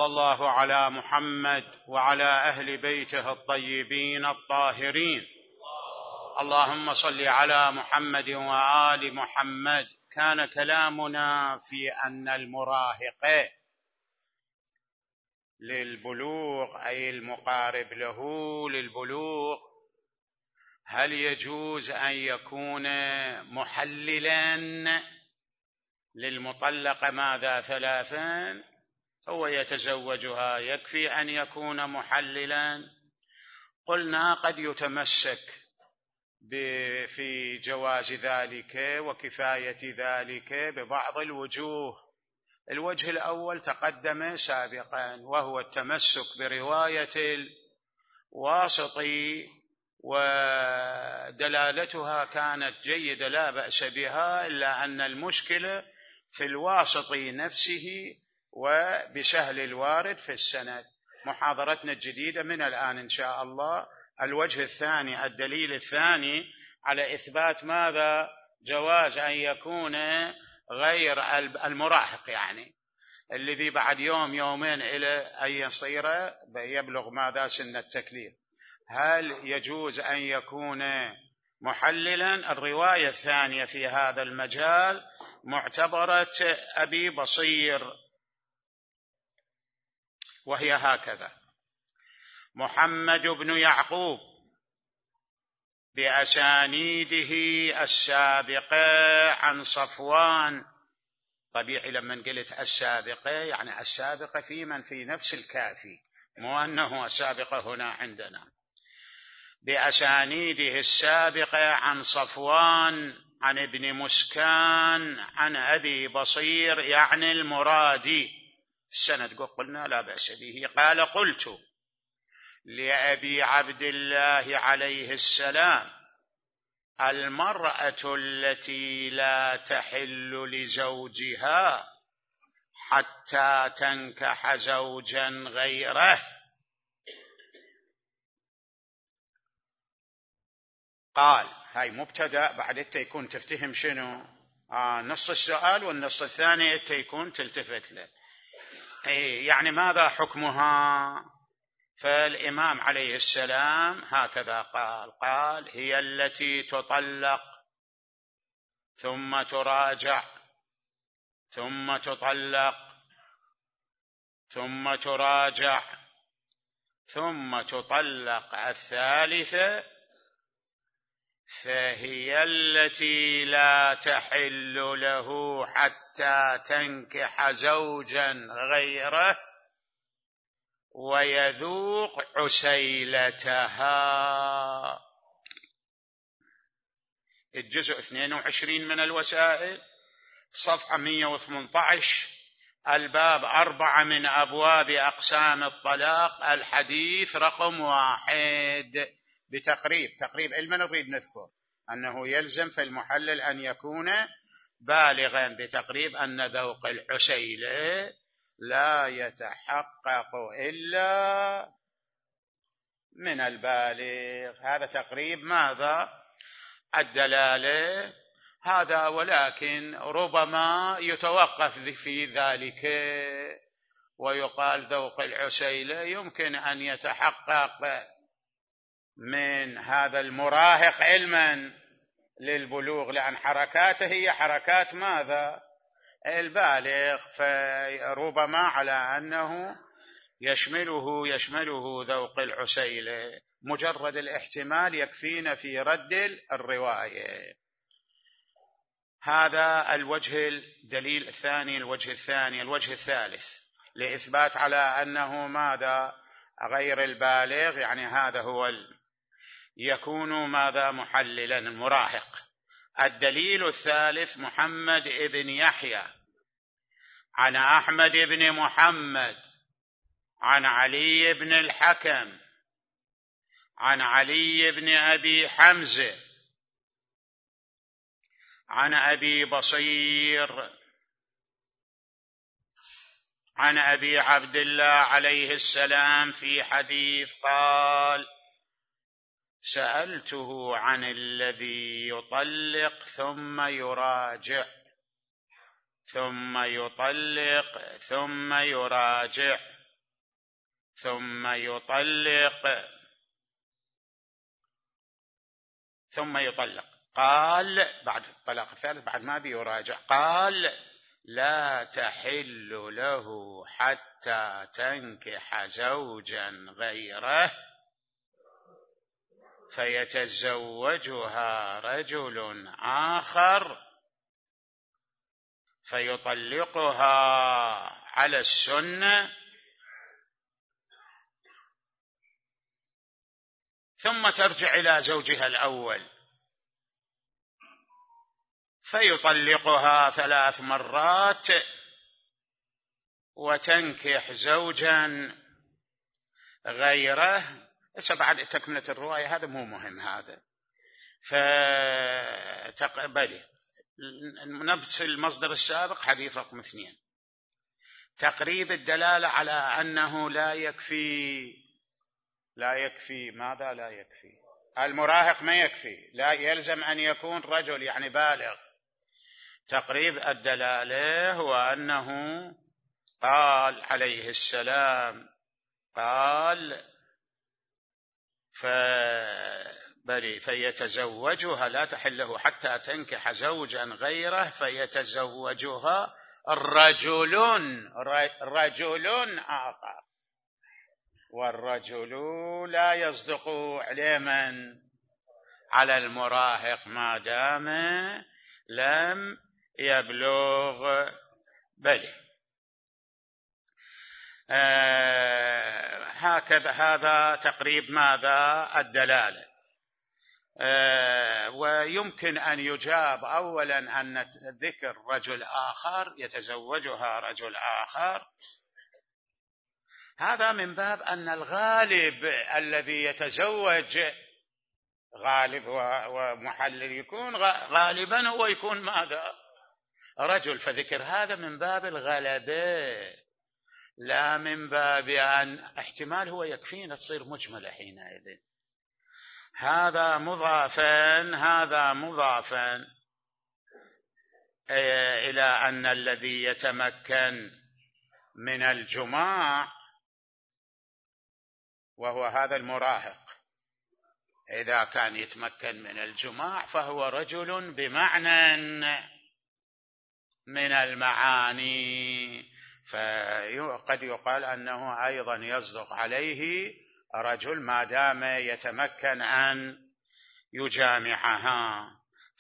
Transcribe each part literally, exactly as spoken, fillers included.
وصلى الله على محمد وعلى أهل بيته الطيبين الطاهرين. اللهم صل على محمد وآل محمد. كان كلامنا في أن المراهق للبلوغ أي المقارب له للبلوغ هل يجوز أن يكون محللا للمطلقة ماذا ثلاثا؟ هو يتزوجها يكفي أن يكون محللا؟ قلنا قد يتمسك في جواز ذلك وكفاية ذلك ببعض الوجوه. الوجه الأول تقدم سابقا وهو التمسك برواية الواسطي، ودلالتها كانت جيدة لا بأس بها، إلا أن المشكلة في الواسطي نفسه وبسهل الوارد في السند. محاضرتنا الجديدة من الآن إن شاء الله الوجه الثاني، الدليل الثاني على إثبات ماذا؟ جواز أن يكون غير المراهق، يعني الذي بعد يوم يومين إلى أن يصير يبلغ ماذا؟ سن التكليف. هل يجوز أن يكون محللا؟ الرواية الثانية في هذا المجال معتبرة أبي بصير، وهي هكذا: محمد بن يعقوب بأسانيده السابقة عن صفوان. طبيعي لما قلت السابقة يعني السابقة في من في نفس الكافي، مو أنه السابقة هنا عندنا. بأسانيده السابقة عن صفوان عن ابن مسكان عن أبي بصير يعني المرادي. السند قلنا لا بأس به. قال: قلت لأبي عبد الله عليه السلام: المرأة التي لا تحل لزوجها حتى تنكح زوجا غيره. قال: هاي مبتدأ، بعد التيكون تفتهم شنو؟ آه نص السؤال، والنص الثاني التيكون تلتفت له. إيه يعني ماذا حكمها؟ فالإمام عليه السلام هكذا قال: قال: هي التي تطلق ثم تراجع ثم تطلق ثم تراجع ثم تطلق الثالثة، فهي التي لا تحل له حتى تنكح زوجا غيره ويذوق عسيلتها. الجزء اثنين وعشرين من الوسائل، صفحة مئة وثمانية عشر، الباب أربعة من أبواب أقسام الطلاق، الحديث رقم واحد. بتقريب تقريب علما نريد نذكر أنه يلزم في المحلل أن يكون بالغا، بتقريب أن ذوق العسيلة لا يتحقق إلا من البالغ. هذا تقريب ماذا؟ الدلالة هذا، ولكن ربما يتوقف في ذلك ويقال ذوق العسيلة يمكن أن يتحقق من هذا المراهق علما للبلوغ، لأن حركاته هي حركات ماذا؟ البالغ، فربما على أنه يشمله يشمله ذوق العسيلة. مجرد الاحتمال يكفينا في رد الرواية. هذا الوجه الدليل الثاني. الوجه الثاني الوجه الثالث لإثبات على أنه ماذا؟ غير البالغ، يعني هذا هو ال... يكون ماذا؟ محللا المراهق. الدليل الثالث: محمد بن يحيى عن أحمد بن محمد عن علي بن الحكم عن علي بن أبي حمزة عن أبي بصير عن أبي عبد الله عليه السلام في حديث قال: سألته عن الذي يطلق ثم يراجع ثم يطلق ثم يراجع ثم يطلق ثم يطلق قال بعد الطلاق الثالث بعد ما بيراجع قال لا تحل له حتى تنكح زوجا غيره فيتزوجها رجل آخر فيطلقها على السنة ثم ترجع إلى زوجها الأول فيطلقها ثلاث مرات وتنكح زوجا غيره. بعد تكملة الرواية هذا مو مهم، هذا فتقبله نفس المصدر السابق حديث رقم اثنين. تقريب الدلالة على أنه لا يكفي لا يكفي ماذا لا يكفي المراهق ما يكفي، لا يلزم أن يكون رجل يعني بالغ. تقريب الدلالة هو أنه قال عليه السلام قال فبري فيتزوجها لا تحله حتى تنكح زوجا غيره فيتزوجها رجل رجل آخر، والرجل لا يصدق عليه من على المراهق ما دام لم يبلغ بله. آه هكذا هذا تقريب ماذا الدلالة. آه ويمكن أن يجاب أولا أن ذكر رجل آخر يتزوجها رجل آخر هذا من باب أن الغالب الذي يتزوج غالب ومحلل يكون غالبا هو يكون ماذا رجل، فذكر هذا من باب الغلبة لا من باب أن احتمال هو يكفينا تصير مجملة حينئذ. هذا مضافا هذا مضافا إلى أن الذي يتمكن من الجماع وهو هذا المراهق إذا كان يتمكن من الجماع فهو رجل بمعنى من المعاني، فقد يقال أنه أيضا يصدق عليه رجل ما دام يتمكن أن يجامعها.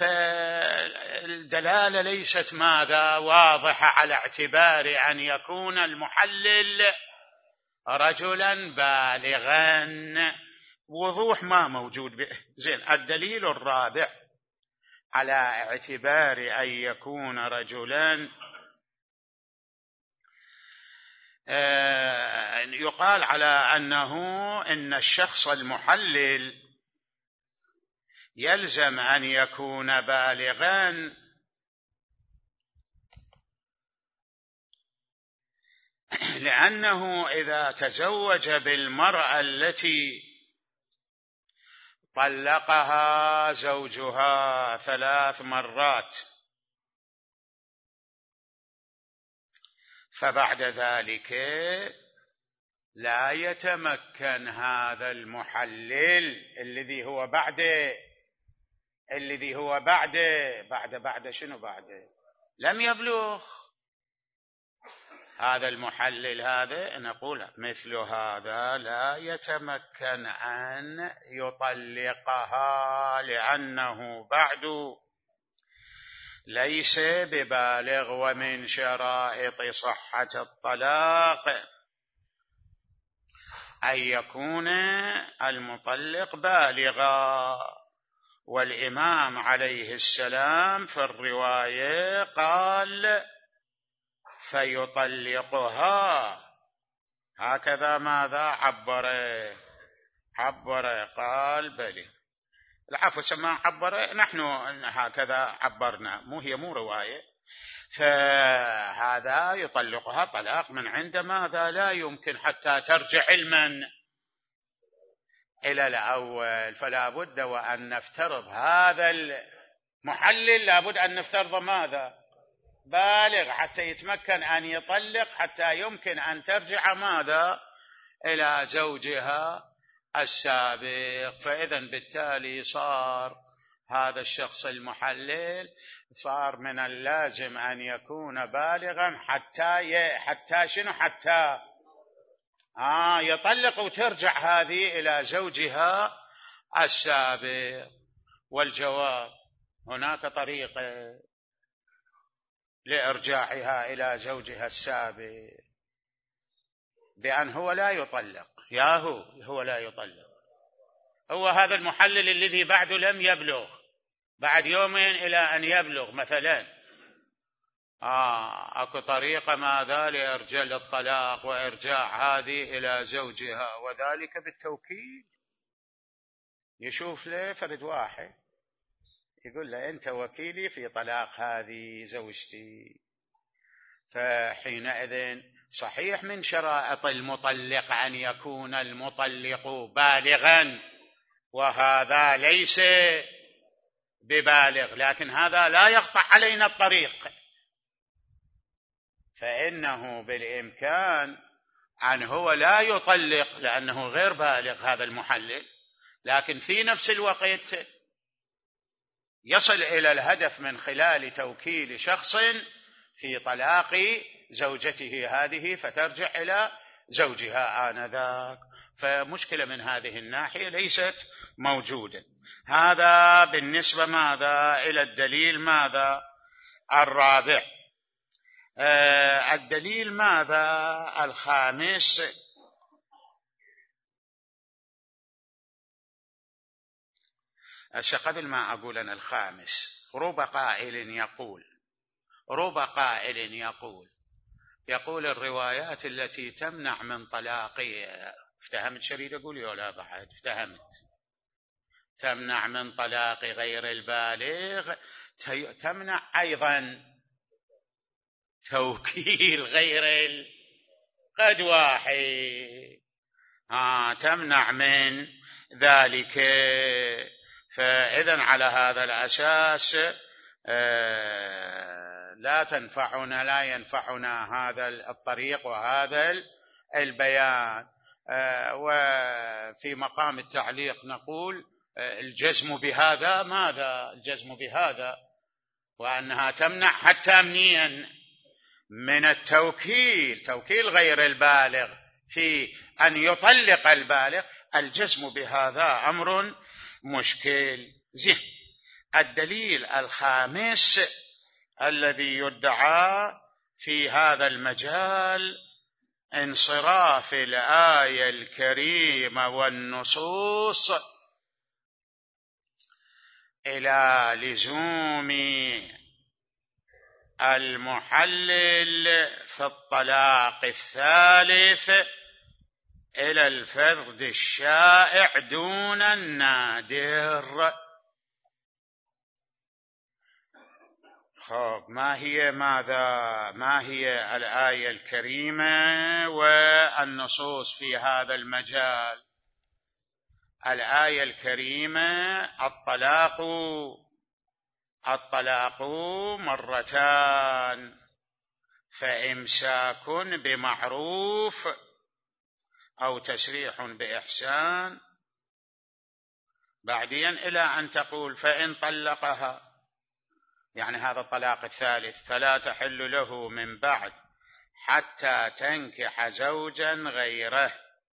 فالدلالة ليست ماذا واضحة على اعتبار أن يكون المحلل رجلا بالغا، وضوح ما موجود به. زين، الدليل الرابع على اعتبار أن يكون رجلا آه يقال على أنه إن الشخص المحلل يلزم أن يكون بالغا لأنه إذا تزوج بالمرأة التي طلقها زوجها ثلاث مرات فبعد ذلك لا يتمكن هذا المحلل الذي هو بعد الذي هو بعد بعد بعد شنو بعد لم يبلغ هذا المحلل، هذا نقول مثل هذا لا يتمكن أن يطلقها لأنه بعد ليس ببالغ. ومن شرائط صحة الطلاق أن يكون المطلق بالغا، والإمام عليه السلام في الرواية قال فيطلقها، هكذا ماذا عبر عبر قال بلي العفو سماه عبر نحن هكذا عبرنا، مو هي مو رواية. فهذا يطلقها طلاق من عند ماذا لا يمكن حتى ترجع علما إلى الأول، فلا بد وأن نفترض هذا المحلل لابد أن نفترض ماذا بالغ حتى يتمكن أن يطلق حتى يمكن أن ترجع ماذا إلى زوجها السابق. فإذا بالتالي صار هذا الشخص المحلل صار من اللازم أن يكون بالغا حتى ي... حتى شنو حتى آه يطلق وترجع هذه إلى زوجها السابق. والجواب هناك طريقة لإرجاعها إلى زوجها السابق بأن هو لا يطلق. ياهو هو لا يطلق، هو هذا المحلل الذي بعده لم يبلغ، بعد يومين إلى أن يبلغ مثلا، آه أكو طريقة ماذا لإرجاع الطلاق وإرجاع هذه إلى زوجها، وذلك بالتوكيل. يشوف له فرد واحد يقول له أنت وكيلي في طلاق هذه زوجتي. فحينئذ صحيح من شرائط المطلق أن يكون المطلق بالغا، وهذا ليس ببالغ، لكن هذا لا يقطع علينا الطريق، فإنه بالإمكان أن هو لا يطلق لأنه غير بالغ هذا المحلل، لكن في نفس الوقت يصل إلى الهدف من خلال توكيل شخص في طلاق زوجته هذه فترجع إلى زوجها آنذاك. فمشكلة من هذه الناحية ليست موجودة. هذا بالنسبة ماذا إلى الدليل ماذا الرابع. آه الدليل ماذا الخامس. قبل ما أقول أنا الخامس، رب قائل يقول رب قائل يقول يقول الروايات التي تمنع من طلاقها، افتهمت شريد أقول يا لا بعد افتهمت، تمنع من طلاق غير البالغ، تمنع أيضا توكيل غير قد واحد، آه تمنع من ذلك. فإذن على هذا الأساس آه لا تنفعنا لا ينفعنا هذا الطريق وهذا البيان. آه وفي مقام التعليق نقول آه الجزم بهذا ماذا الجزم بهذا وأنها تمنع حتى منين من التوكيل، توكيل غير البالغ في أن يطلق البالغ، الجزم بهذا أمر مشكل. زين. الدليل الخامس الذي يدعى في هذا المجال انصراف الآية الكريمة والنصوص إلى لزوم المحلل في الطلاق الثالث إلى الفرد الشائع دون النادر. خب ما هي ماذا ما هي الآية الكريمة والنصوص في هذا المجال؟ الآية الكريمة الطلاق الطلاق مرتان، فإمساك بمعروف أو تسريح بإحسان، بعدين إلى أن تقول فإن طلقها، يعني هذا الطلاق الثالث، فلا تحل له من بعد حتى تنكح زوجا غيره.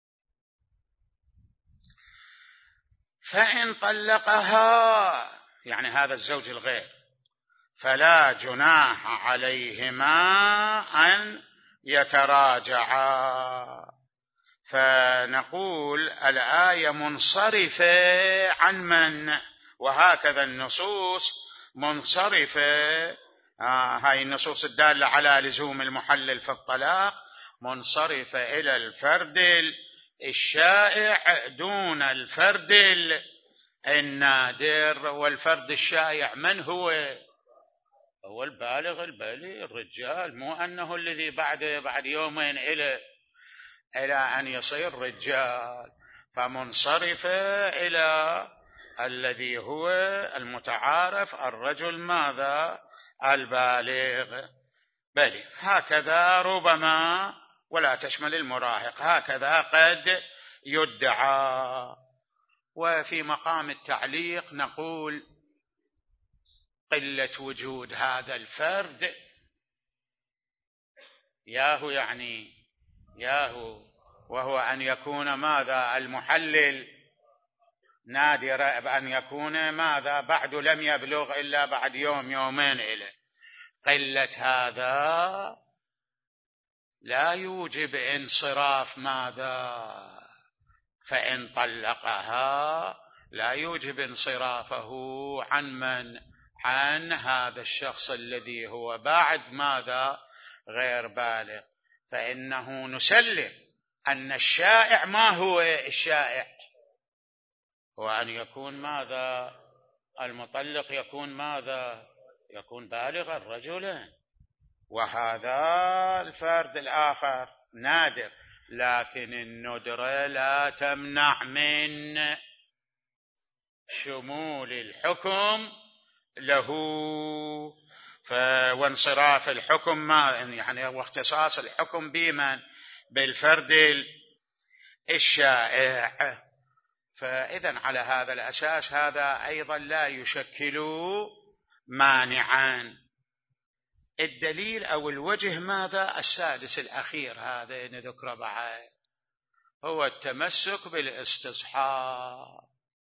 فإن طلقها يعني هذا الزوج الغير، فلا جناح عليهما أن يتراجعا. فنقول الآية منصرفة عن من؟ وهكذا النصوص منصرفة، آه هاي النصوص الدالة على لزوم المحلل في الطلاق منصرفة إلى الفرد الشائع دون الفرد النادر. والفرد الشائع من هو؟ هو البالغ البالغ الرجال، مو أنه الذي بعد بعد يومين إلى إلى أن يصير رجال. فمنصرفة إلى الذي هو المتعارف الرجل ماذا البالغ. بل هكذا ربما ولا تشمل المراهق، هكذا قد يدعى. وفي مقام التعليق نقول قلة وجود هذا الفرد ياهو يعني ياهو وهو أن يكون ماذا المحلل نادر أن يكون ماذا بعد لم يبلغ إلا بعد يوم يومين إليه. قلة هذا لا يوجب انصراف ماذا، فإن طلقها لا يوجب انصرافه عن من؟ عن هذا الشخص الذي هو بعد ماذا غير بالغ. فإنه نسلم أن الشائع ما هو الشائع، هو أن يكون ماذا المطلق يكون ماذا يكون بالغا رجلا، وهذا الفرد الآخر نادر. لكن الندرة لا تمنع من شمول الحكم له وانصراف الحكم ما يعني واختصاص الحكم بمن؟ بالفرد الشائع. فإذن على هذا الأساس هذا أيضا لا يشكل مانعا. الدليل أو الوجه ماذا؟ السادس الأخير هذا نذكره بعد، هو التمسك بالاستصحاب.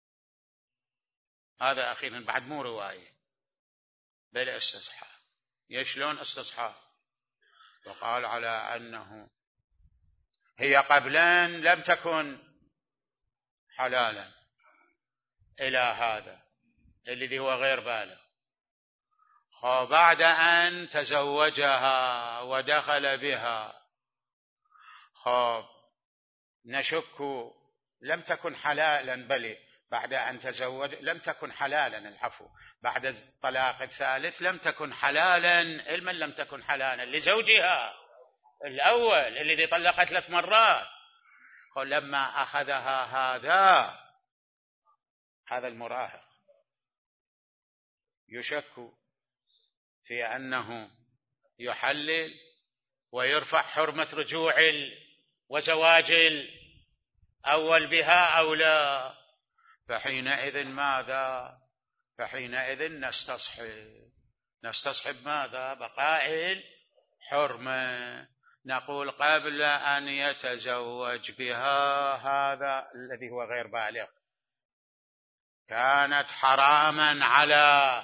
هذا أخيرا بعد مو رواية، بالاستصحاب. يشلون استصحاب؟ وقال على أنه هي قبلا لم تكن حلالا إلى هذا الذي هو غير بالغ، وبعد أن تزوجها ودخل بها خب نشك لم تكن حلالا، بل بعد أن تزوج لم تكن حلالا، العفو بعد الطلاق الثالث لم تكن حلالا. علما لم تكن حلالا لزوجها الأول الذي طلقت ثلاث مرات. لما أخذها هذا هذا المراهق يشك في أنه يحلل ويرفع حرمة رجوع وزواج الأول بها أو لا، فحينئذ ماذا؟ فحينئذ نستصحب نستصحب ماذا؟ بقاء الحرمة. نقول قبل أن يتزوج بها هذا الذي هو غير بالغ كانت حراما على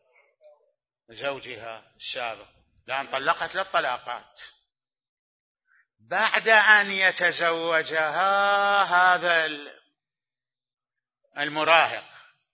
زوجها السابق، لأن طلقت للطلاقات. بعد أن يتزوجها هذا المراهق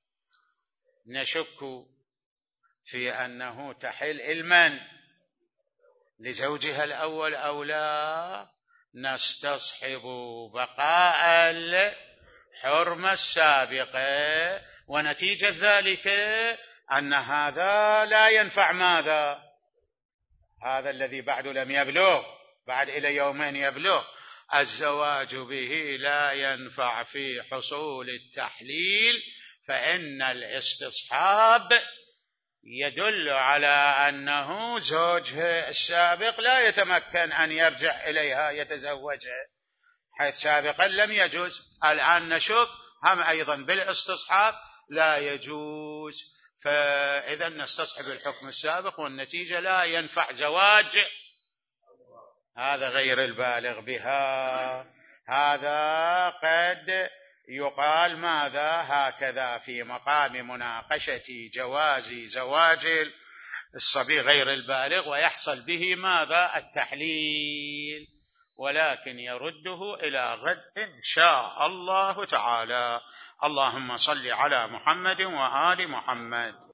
نشك في أنه تحل علما لزوجها الأول أو لا، نستصحب بقاء الحرمة السابقة. ونتيجة ذلك أن هذا لا ينفع ماذا؟ هذا الذي بعد لم يبلغ، بعد إلى يومين يبلغ، الزواج به لا ينفع في حصول التحليل، فإن الاستصحاب يدل على أنه زوجها السابق لا يتمكن أن يرجع إليها يتزوجها، حيث سابقا لم يجوز. الآن نشك هم أيضا بالاستصحاب لا يجوز، فإذا نستصحب الحكم السابق، والنتيجة لا ينفع زواج هذا غير البالغ بها. هذا قد يقال ماذا؟ هكذا في مقام مناقشة جواز زواج الصبي غير البالغ ويحصل به ماذا؟ التحليل، ولكن يرده إلى غد إن شاء الله تعالى. اللهم صل على محمد وآل محمد.